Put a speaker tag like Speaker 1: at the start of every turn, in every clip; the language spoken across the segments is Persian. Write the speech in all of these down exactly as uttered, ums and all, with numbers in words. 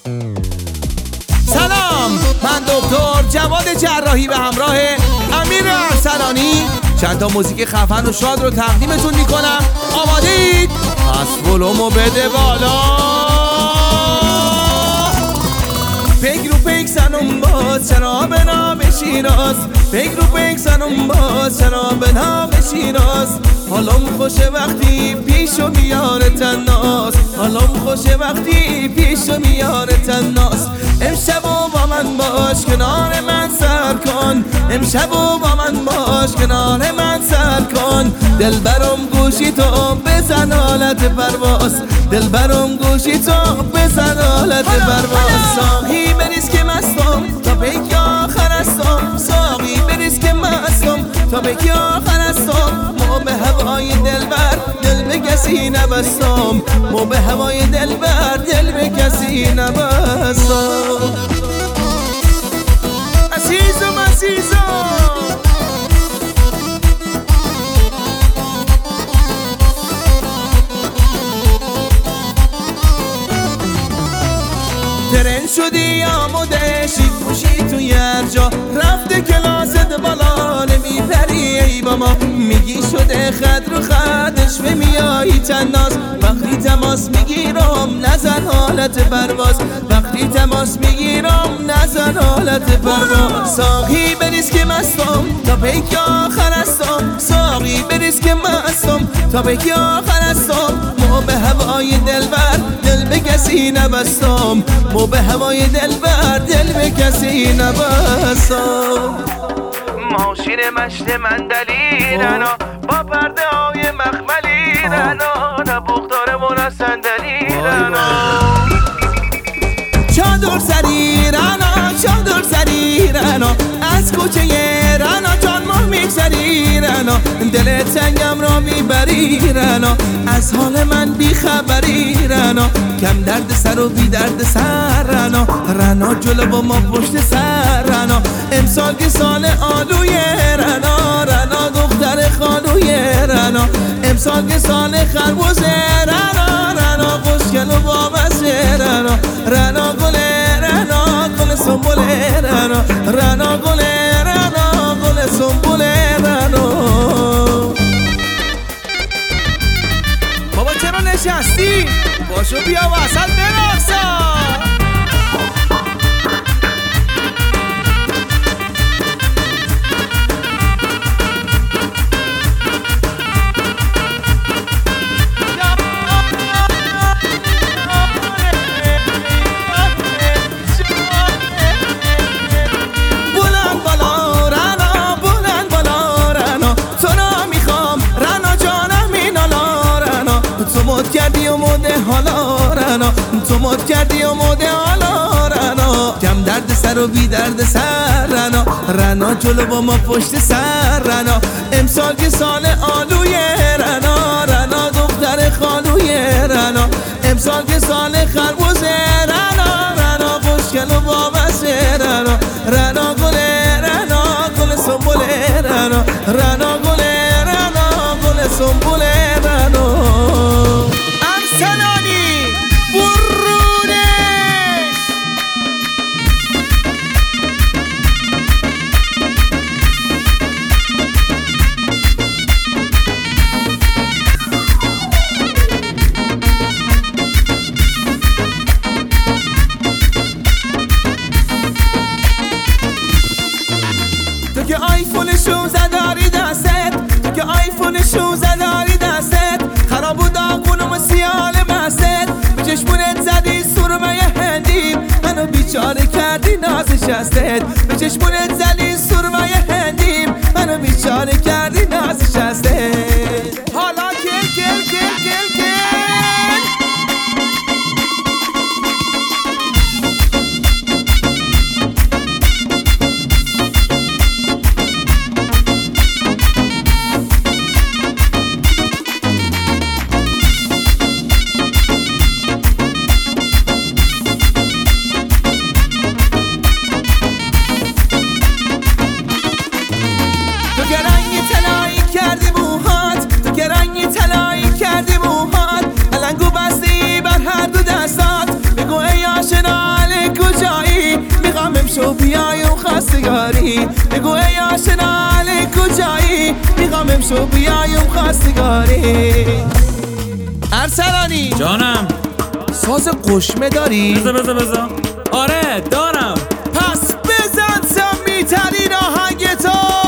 Speaker 1: سلام، من دکتر جواد جراحی به همراه امیر ارسلانی چند تا موزیک خفن و شاد رو تقدیمتون میکنم. آماده اید؟ پس ولومو بده بالا. پیک رو پیک زنم باز شراب نام شیراز، پیک رو پیک زنم باز شراب نام شیراز. حالم خوشه وقتی پیشو میاره تناس، حالم خوشه وقتی پیشو میاره تناس. امشبو با من باش کنار من سر کن، امشبو با من باش کنار من سر کن. دلبرم گوشی تو بزن حالت پرواز، دلبرم گوشی تو بزن حالت پرواز. ساقی بریز که مستم تا پیک آخر استم، ساقی بریز که مستم تا پیک آخر استم. ما به هوای دلبر دل به کسی نبستم، ما به هوای دلبر دل به کسی نبستم. عزیزم عزیزم ترند شدی آموده شید پوشی توی هر جا، رفته کلاست بالا نمیپری ای با ما. میگی شده خد رو خدش و میایی تناز، وقتی تماس میگیرم نزن حالت پرواز، وقتی تماس میگیرم نزن حالت پرواز. ساقی بریز که مستم تا پیک آخر استم، ساقی بریز که مستم تا پیک آخر استم. ما به هوای دلبر دل به کسی نبستم، ما به هوای دلبر دل به کسی نبستم.
Speaker 2: ماشین مشت من دلیرن با پرده های مخملی رنا، بختار من صندلیرن
Speaker 1: چادر سری رنا، چادر سری رنا، از کوچه رنا جان ماه میگذری رنا. دل تنگم را میبری رنا، از حال من بیخبری رنا. کم درد سر و بی درد سر رنا، رنا جلو با ما پشت سر رنا. امسال که سال آلوی رنا، رنا دختر خالوی رنا. امسال که سال خربوز رنا، رنا خوشگل و بامزه رنا. رنا گل رنا گل سنبول رنا، رنا گل رنا گل سنبول رنا. بابا چرا نشستی؟ باشو بیا وسط برقصا. کردی و مده حالا رنا، تو مد کردی و مده حالا رنا. کم درد سر و بی درد سر رنا، رنا جلو با ما پشت سر رنا. امسال که سال آلوی رنا، رنا دختر خالوی رنا. امسال که سال خربوز رنا، رنا خوشگل و بامزه رنا. رنا گل رنا گل سنبول رنا، رنا گل رنا گل سنبول رنا. ارسلانی برونش تو که آیفون شوزده داری دستت، تو که آیفون شوزده داری دستت. خراب و داغونم و سیال مستت، به چشمونت زدی سرمه هندی، منو بیچاره کردی ناز شستت. به چشمونت زدی سرمه هندی، منو بیچاره کردی ناز شستت. حالا کل کل کل کل کل معلم شو بیایم خواستگاری. ارسلانی
Speaker 3: جانم،
Speaker 1: ساز قشمه داری؟
Speaker 3: بزا بزا بزا آره دارم.
Speaker 1: پس بزن سمی ترین آهنگ تو.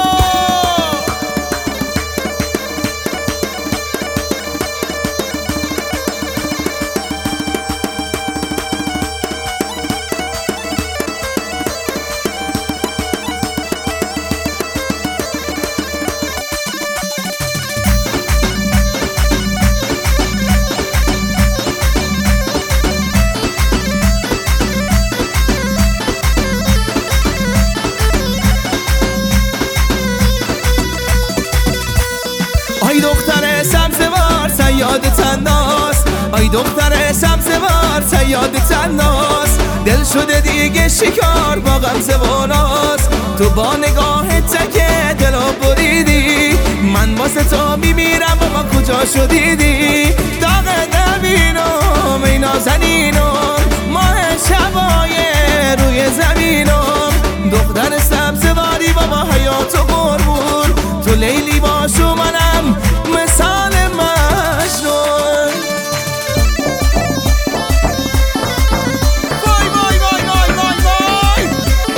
Speaker 1: آی دختر سبزوار صیاد تناس، آی دختر سبزوار صیاد تناس، دل شده دیگه شکار با غمزه و ناز. تو با نگاه تکه دلو بریدی، من واسه تو میمیرم بابا کجا شدیدی. داغ نبینم ای نازنینم، ماه شبای روی زمینم. دختر سبزواری بابا حیات و قربون، تو لیلی باش و منم مثال مجنون. وای وای وای وای وای وای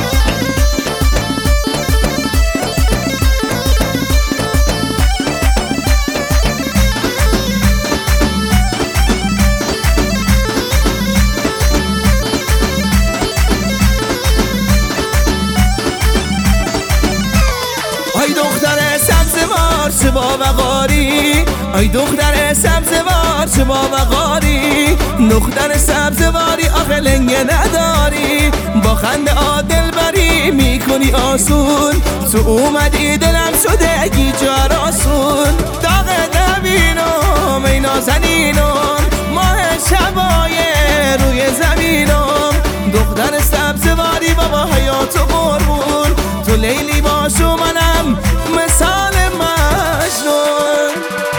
Speaker 1: آی دختر سبزوار چه با وقاری، آی دختر سبزوار چه با وقاری. دختر سبزواری آخه لنگه نداری، با خنده عادل بری میکنی آسون. تو اومدی دلم شده گیج آسون. داغ نبینم ای نازنینم، ماه شبای روی زمینم. دختر سبزواری بابا حیات و قربون، تو لیلی باش و منم مثال مجنون.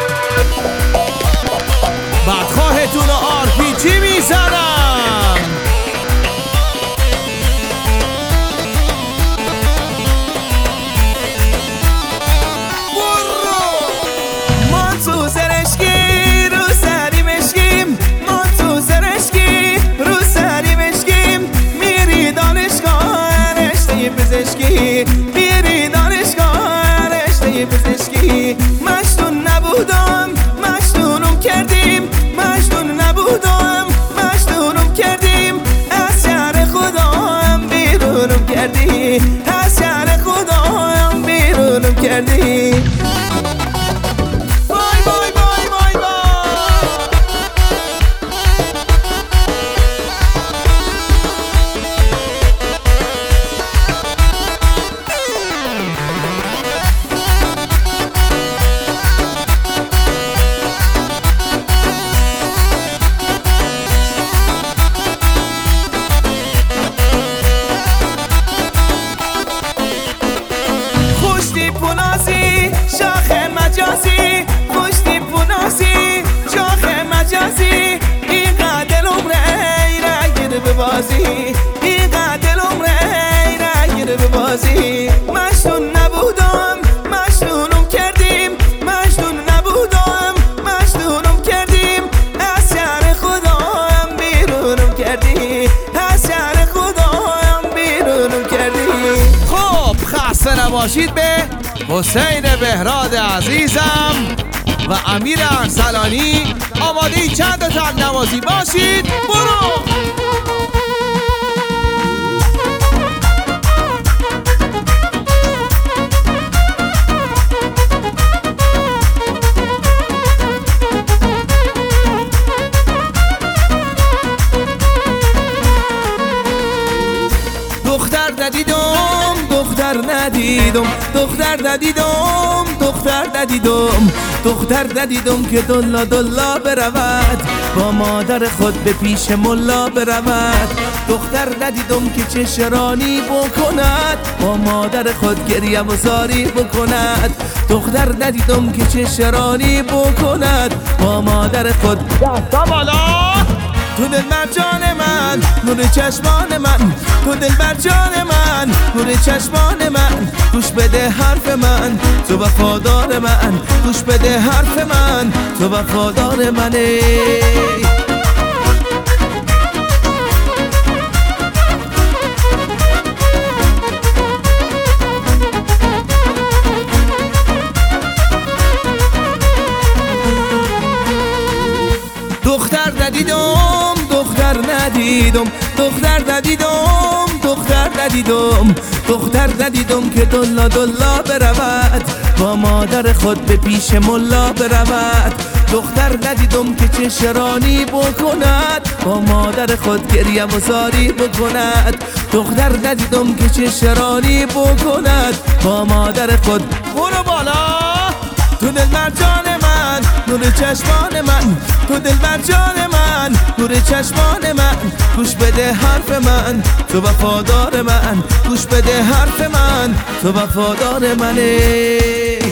Speaker 1: بدخواهتون رو آر پی جی میزنم. ما تو زرشکی رو سری مشکیم، ما تو زرشکی رو سری مشکیم. میری دانشگاه رشته پزشکی، میری دانشگاه رشته پزشکی. مجنون نبودم مجنونم کردیم، مجنون نبودم مجنونم کردیم. از شهر خدایم بیرونم کردی، از شهر خدایم بیرونم کردی. وای وای وای وای وای خوشتی پوناسی شاخ مجازی، خوشتی پوناسی شاخ مجازی. اینقدر دلم ری ری گیره به بازی، اینقدر دلم ری ری گیره به بازی. مجنون نبودم مجنونم کردیم، مجنون نبودم مجنونم کردیم. از شهر خدایم بیرونم کردی، از شهر خدایم بیرونم کردی. خب خسته نباشید به حسین بهراد عزیزم و امیر ارسلانی. آماده چند تا تک نوازی باشید. برو. دختر ندیدم دختر ندیدم دختر ندیدم دختر ندیدم دختر ندیدم که دلا دلا برود، با مادر خود به پیش ملا برود. دختر ندیدم که چه شرانی بکند، با مادر خود گریه و زاری بکند. دختر ندیدم که چه شرانی بکند، با مادر خود دستا بالا. تو دل مرجان من، نور چشمان من، تو دلبر جان من، نور چشمان من، گوش بده حرف من، تو وفادار من، گوش بده حرف من، تو وفادار منی. دختر ندیدم دختر ندیدم دختر ندیدم دختر ندیدم دختر ندیدم که دلا دلا برود با مادر خود به پیش ملا برود. دختر ندیدم که چه شرانی بکند با مادر خود گریه و زاری بکند. دختر ندیدم که چه شرانی بکند با مادر خود. برو بالا تو دلبر جان من، نور چشمان من، تو دلبر جان من، نور چشمان من، گوش بده حرف من، تو وفادار من، گوش بده حرف من، تو وفادار منی.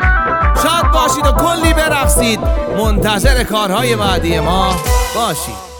Speaker 1: منتظر کارهای بعدی ما باشید.